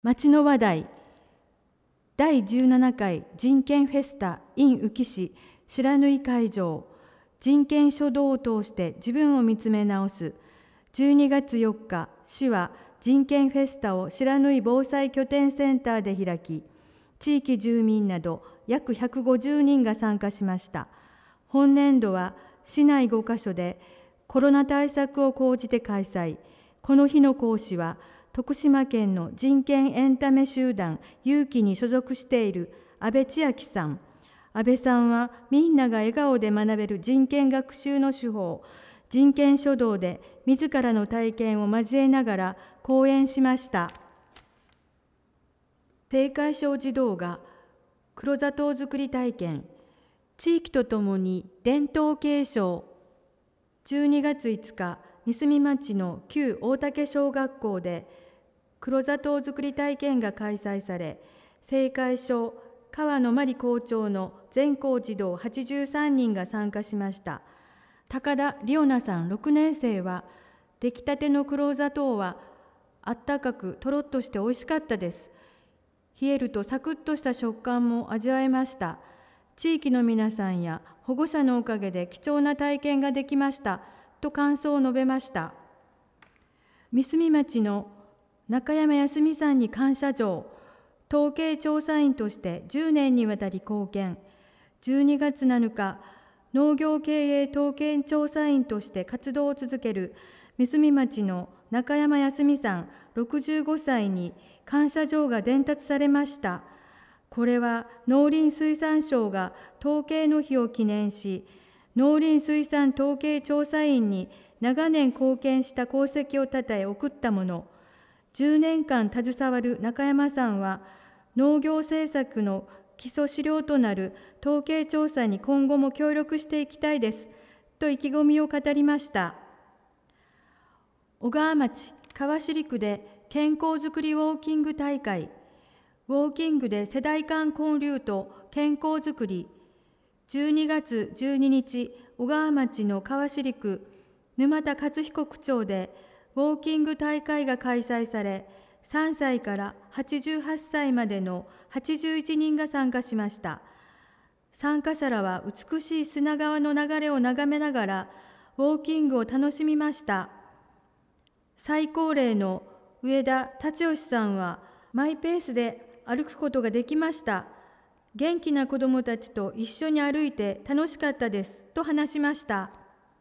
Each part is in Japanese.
町の話題、第17回人権フェスタ in 宇城市白縫会場、人権書道を通して自分を見つめ直す。12月4日、市は人権フェスタを白縫防災拠点センターで開き、地域住民など約150人が参加しました。本年度は市内5カ所でコロナ対策を講じて開催。この日の講師は、徳島県の人権エンタメ集団勇気に所属している安倍千秋さん。安倍さんはみんなが笑顔で学べる人権学習の手法、人権書道で自らの体験を交えながら講演しました。青海省児童が黒砂糖作り体験、地域とともに伝統継承。12月5日、三角町の旧大竹小学校で黒砂糖作り体験が開催され、青海省川野真理校長の全校児童83人が参加しました。高田理央奈さん6年生は、出来たての黒砂糖はあったかくとろっとして美味しかったです。冷えるとサクッとした食感も味わえました。地域の皆さんや保護者のおかげで貴重な体験ができましたと感想を述べました。三角町の中山康美さんに感謝状。統計調査員として10年にわたり貢献。12月7日、農業経営統計調査員として活動を続ける三角町の中山康美さん65歳に感謝状が伝達されました。これは農林水産省が統計の日を記念し、農林水産統計調査員に長年貢献した功績をたたえ送ったもの。10年間携わる中山さんは、農業政策の基礎資料となる統計調査に今後も協力していきたいですと意気込みを語りました。小川町川尻区で健康づくりウォーキング大会。ウォーキングで世代間交流と健康づくり。12月12日、小川町の川尻区沼田勝彦区長でウォーキング大会が開催され、3歳から88歳までの81人が参加しました。参加者らは美しい砂川の流れを眺めながらウォーキングを楽しみました。最高齢の上田達義さんは、マイペースで歩くことができました。元気な子どもたちと一緒に歩いて楽しかったですと話しました。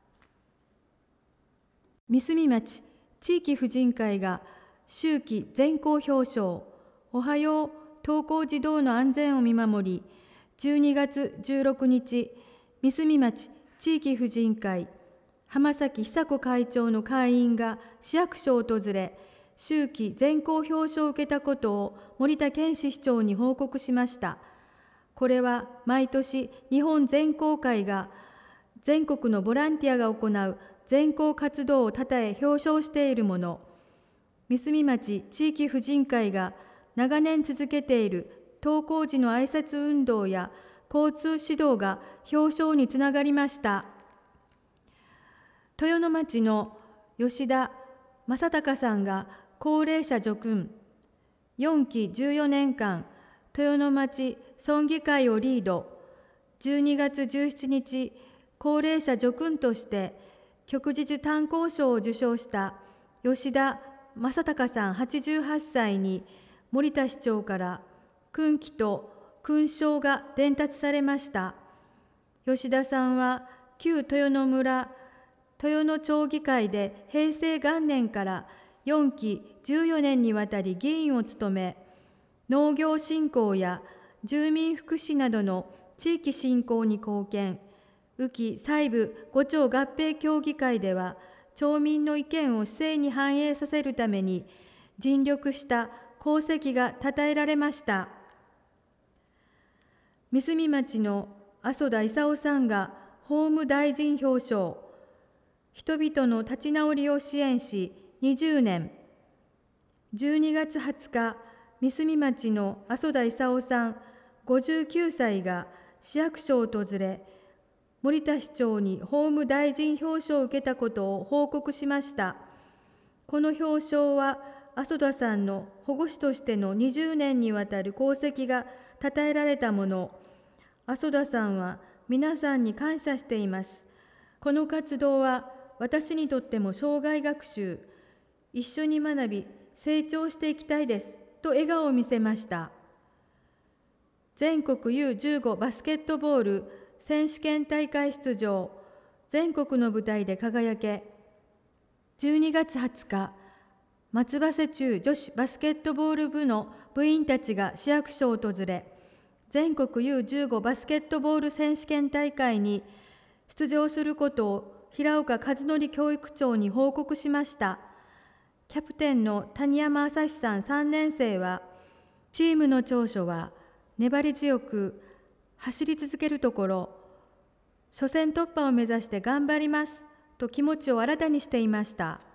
三角町地域婦人会が秋季全校表彰。おはよう登校児童の安全を見守り。12月16日、三角町地域婦人会浜崎久子会長の会員が市役所を訪れ、秋季全校表彰を受けたことを森田健市市長に報告しました。これは毎年日本全校会が全国のボランティアが行う全校活動をたたえ表彰しているもの。三角町地域婦人会が長年続けている登校時の挨拶運動や交通指導が表彰につながりました。豊野町の吉田正隆さんが高齢者助訓。4期14年間、豊野町村議会をリード。12月17日、高齢者助訓として旭日炭鉱賞を受賞した吉田正隆さん88歳に森田市長から勲旗と勲章が伝達されました。吉田さんは旧豊野村豊野町議会で平成元年から4期14年にわたり議員を務め、農業振興や住民福祉などの地域振興に貢献。宇城西部5町合併協議会では、町民の意見を市政に反映させるために尽力した功績がたたえられました。三角町の麻生田勲さんが法務大臣表彰。人々の立ち直りを支援し20年。12月20日、三角町の麻生田勲さん59歳が市役所を訪れ、森田市長に法務大臣表彰を受けたことを報告しました。この表彰は、 阿蘇田さんの保護司としての20年にわたる功績が称えられたもの、阿蘇田さんは皆さんに感謝しています。この活動は私にとっても生涯学習、一緒に学び、成長していきたいですと笑顔を見せました。全国 U15 バスケットボール選手権大会出場、全国の舞台で輝け。12月20日、松葉瀬中女子バスケットボール部の部員たちが市役所を訪れ、全国 U15 バスケットボール選手権大会に出場することを平岡和則教育長に報告しました。キャプテンの谷山朝志さん3年生は、チームの長所は粘り強く走り続けるところ、初戦突破を目指して頑張りますと気持ちを新たにしていました。